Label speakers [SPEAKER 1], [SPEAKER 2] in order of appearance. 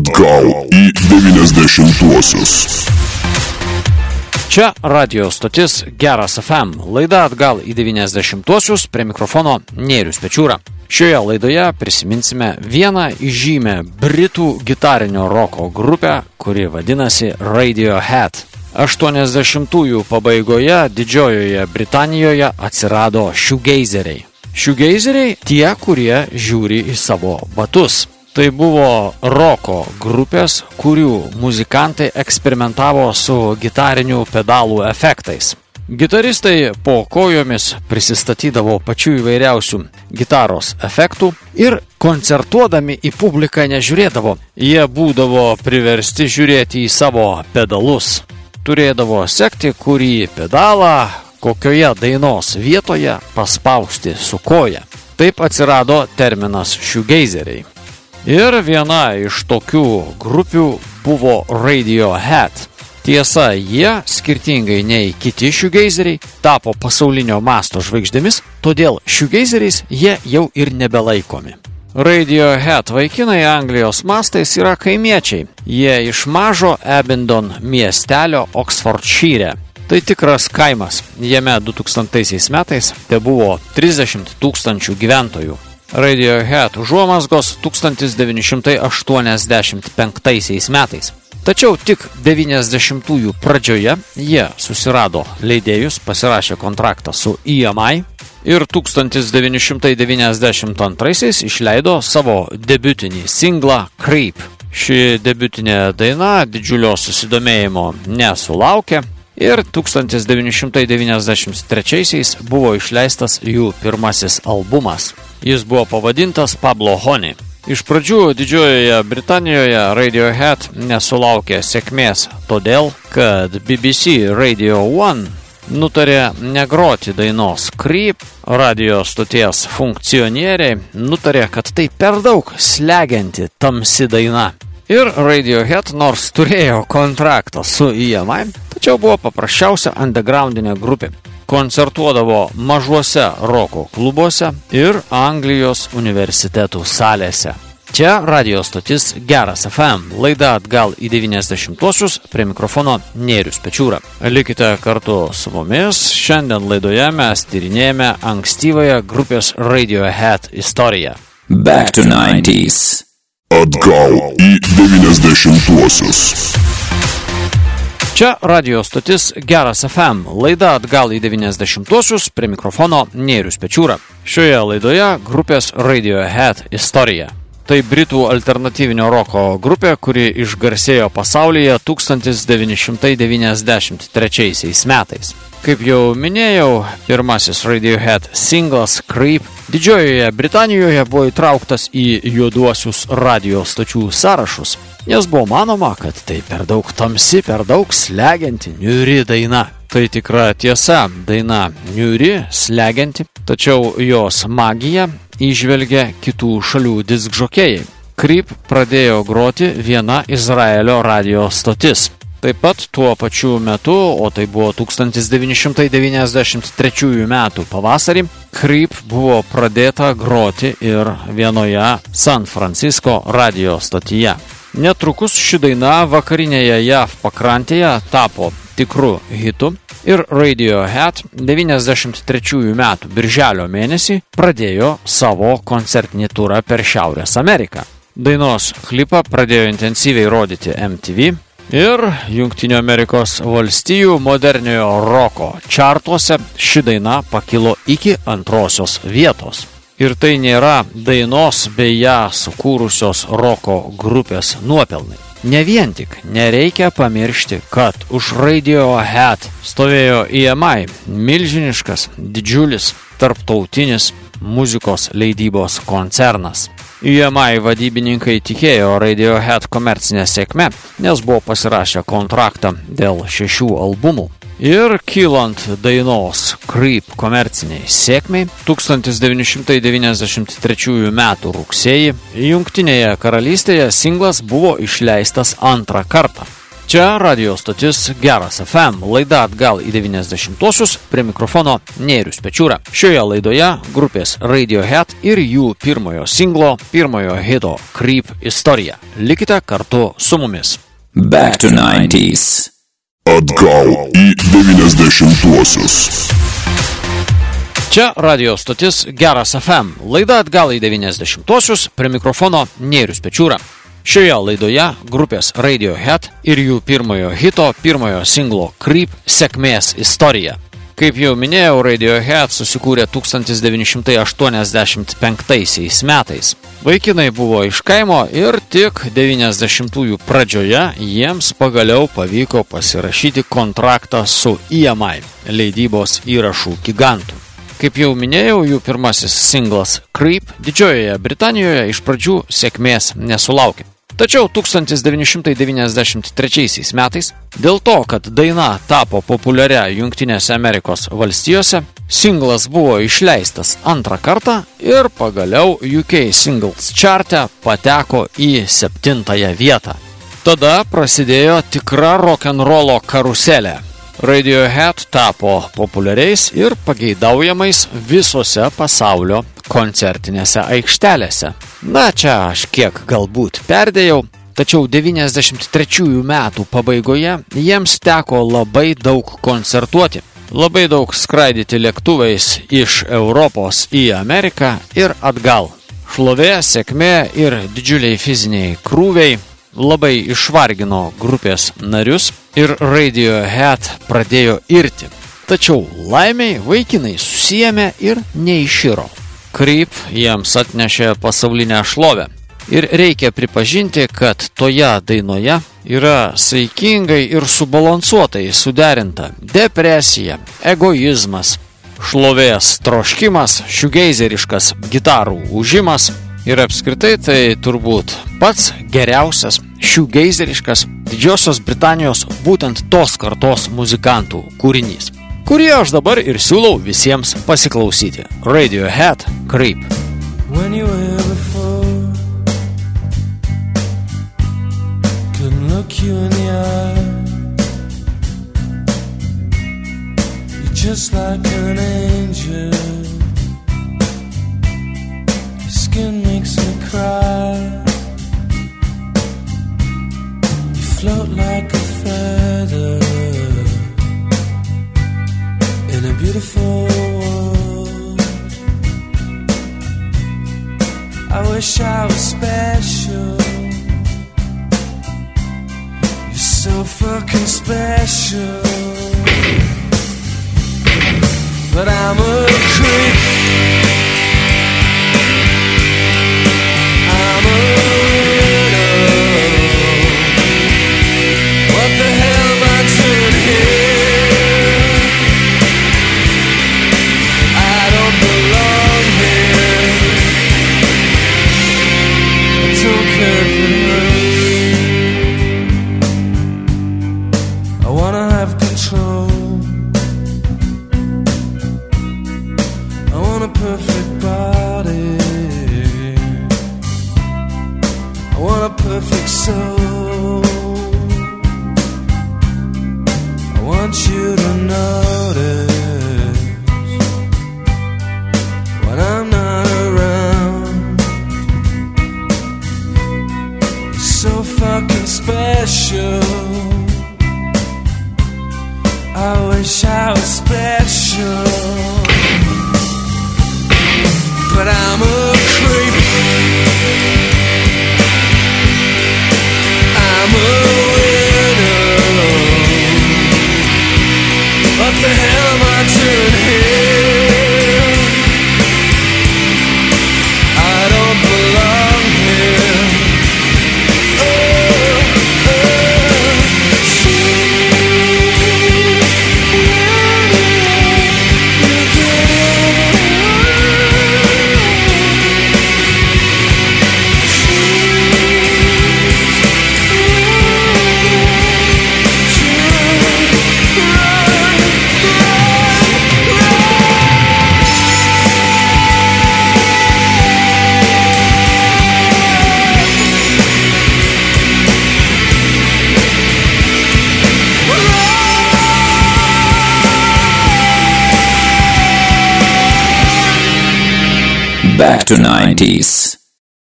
[SPEAKER 1] Atgal į 90-uosius.
[SPEAKER 2] Čia radio stotis Geras FM. Laida Atgal į 90-uosius, prie mikrofono Nėrius Pečiūra. Šioje laidoje prisiminsime vieną įžymę britų gitarinio roko grupę, kuri vadinasi Radiohead. 80-ųjų pabaigoje Didžiojoje Britanijoje atsirado shoegazeriai. Shoegazeriai tie, kurie žiūri į savo batus. Tai buvo roko grupės, kurių muzikantai eksperimentavo su gitarinių pedalų efektais. Gitaristai po kojomis prisistatydavo pačių įvairiausių gitaros efektų ir koncertuodami į publiką nežiūrėdavo. Jie būdavo priversti žiūrėti į savo pedalus. Turėdavo sekti, kurį pedalą, kokioje dainos vietoje paspausti su koja. Taip atsirado terminas shoegazeriai. Ir viena iš tokių grupių buvo Radiohead. Tiesa, jie, skirtingai nei kiti shoegazeriai, tapo pasaulinio masto žvaigždėmis, todėl shoegazeriais jie jau ir nebelaikomi. Radiohead vaikinai Anglijos mastais yra kaimiečiai. Jie iš mažo Abingdon miestelio Oxfordshire. Tai tikras kaimas. Jame 2000 metais tebuvo 30 000 gyventojų. Radiohead užuomazgos 1985 metais. Tačiau tik 90-ųjų pradžioje jie susirado leidėjus, pasirašė kontraktą su EMI ir 1992 išleido savo debiutinį singlą Creep. Ši debiutinė daina didžiulio susidomėjimo nesulaukė ir 1993 buvo išleistas jų pirmasis albumas. Jis buvo pavadintas Pablo Honey. Iš pradžių Didžiojoje Britanijoje Radiohead nesulaukė sėkmės, todėl, kad BBC Radio 1 nutarė negroti dainos Creep, radio stoties funkcionieriai nutarė, kad tai per daug slegianti tamsi daina. Ir Radiohead nors turėjo kontraktą su EMI, tačiau buvo paprasčiausia undergroundinė grupė. Koncertuodavo mažuose roko klubuose ir Anglijos universitetų salėse. Čia radio stotis Geras FM, laida Atgal į 90-uosius, prie mikrofono Nėrius Pečiūra. Likite kartu su mumis, šiandien laidoje mes tyrinėjame ankstyvąją grupės Radiohead istoriją.
[SPEAKER 3] Back to 90s.
[SPEAKER 1] Atgal į 90-uosius.
[SPEAKER 2] Čia radio stotis Geras FM, laida Atgal į 90-uosius, prie mikrofono Nėrius Pečiūra. Šioje laidoje grupės Radiohead istorija. Tai britų alternatyvinio roko grupė, kuri išgarsėjo pasaulyje 1993 metais. Kaip jau minėjau, pirmasis Radiohead singlas Creep Didžiojoje Britanijoje buvo įtrauktas į juoduosius radio stočių sąrašus, nes buvo manoma, kad tai per daug tamsi, per daug slegianti, niūri daina. Tai tikra tiesa, daina niūri, slegianti, tačiau jos magiją įžvelgia kitų šalių diskžokėjai. Creep pradėjo groti viena Izraelio radio stotis. Taip pat tuo pačiu metu, o tai buvo 1993 metų pavasarį, Creep buvo pradėta groti ir vienoje San Francisco radio stotyje. Netrukus ši daina vakarinėje JAV pakrantėje tapo tikru hitu ir Radiohead 93 metų birželio mėnesį pradėjo savo koncertinį turą per Šiaurės Ameriką. Dainos klipą pradėjo intensyviai rodyti MTV ir Jungtinių Amerikos valstijų moderniojo roko čartuose ši daina pakilo iki 2 vietos. Ir tai nėra dainos bei ją sukūrusios roko grupės nuopelnai. Ne vien tik nereikia pamiršti, kad už Radiohead stovėjo EMI, milžiniškas, didžiulis, tarptautinis muzikos leidybos koncernas. EMI vadybininkai tikėjo Radiohead komercinę sėkmę, nes buvo pasirašę kontraktą dėl 6 albumų. Ir kylant dainos Creep komerciniai sėkmei, 1993 metų rugsėjį Jungtinėje karalystėje singlas buvo išleistas antrą kartą. Čia radio stotis Geras FM, laida atgal į 90-osius, prie mikrofono Nėrius Pečiūra. Šioje laidoje grupės Radiohead ir jų pirmojo singlo, pirmojo hito Creep istorija. Likite kartu su mumis.
[SPEAKER 3] Back to 90s.
[SPEAKER 1] Atgal į 90-osius.
[SPEAKER 2] Čia radio stotis Geras FM, laida atgal į 90-osius, prie mikrofono Nėrius Pečiūra. Šioje laidoje grupės Radiohead ir jų pirmojo hito, pirmojo singlo Creep sėkmės istorija. Kaip jau minėjau, Radiohead susikūrė 1985 metais. Vaikinai buvo iš kaimo ir tik 90-ųjų pradžioje jiems pagaliau pavyko pasirašyti kontraktą su EMI, leidybos įrašų gigantų. Kaip jau minėjau, jų pirmasis singlas Creep Didžiojoje Britanijoje iš pradžių sėkmės nesulaukė. Tačiau 1993 metais, dėl to, kad daina tapo populiaria Jungtinėse Amerikos valstijose, singlas buvo išleistas antrą kartą ir pagaliau UK Singles Charte pateko į 7 vietą. Tada prasidėjo tikra rock'n'rollo karuselė. Radiohead tapo populiariais ir pageidaujamais visose pasaulio koncertinėse aikštelėse. Na, čia aš kiek galbūt perdėjau, tačiau 93 metų pabaigoje jiems teko labai daug koncertuoti, labai daug skraidyti lėktuvais iš Europos į Ameriką ir atgal. Šlovė, sėkmė ir didžiuliai fiziniai krūviai labai išvargino grupės narius ir Radiohead pradėjo irti. Tačiau laimiai vaikinai susiėmė ir neiširo. Creep jiems atnešė pasaulinę šlovę. Ir reikia pripažinti, kad toje dainoje yra saikingai ir subalansuotai suderinta depresija, egoizmas, šlovės troškimas, šiugeizeriškas gitarų ūžimas. Ir apskritai tai turbūt pats geriausias šiugeizeriškas Didžiosios Britanijos būtent tos kartos muzikantų kūrinys, kurį aš dabar ir siūlau visiems pasiklausyti. Radiohead Creep.
[SPEAKER 4] When you were before, couldn't look you in the eye. You're just like an angel. Skin makes me cry. You float like a feather in a beautiful world. I wish I was special. You're so fucking special. But I'm a creep. I'm a widow. What the hell am I doing here? I don't belong here. I don't care if it hurts. I wanna have control. I want a perfect body. I want a perfect soul. I want you to notice when I'm not around. You're so fucking special. I wish I was special. But I'm a creep. I'm a widow. What the hell am I doing here? I don't belong here. Oh, oh.
[SPEAKER 3] Back to 90s.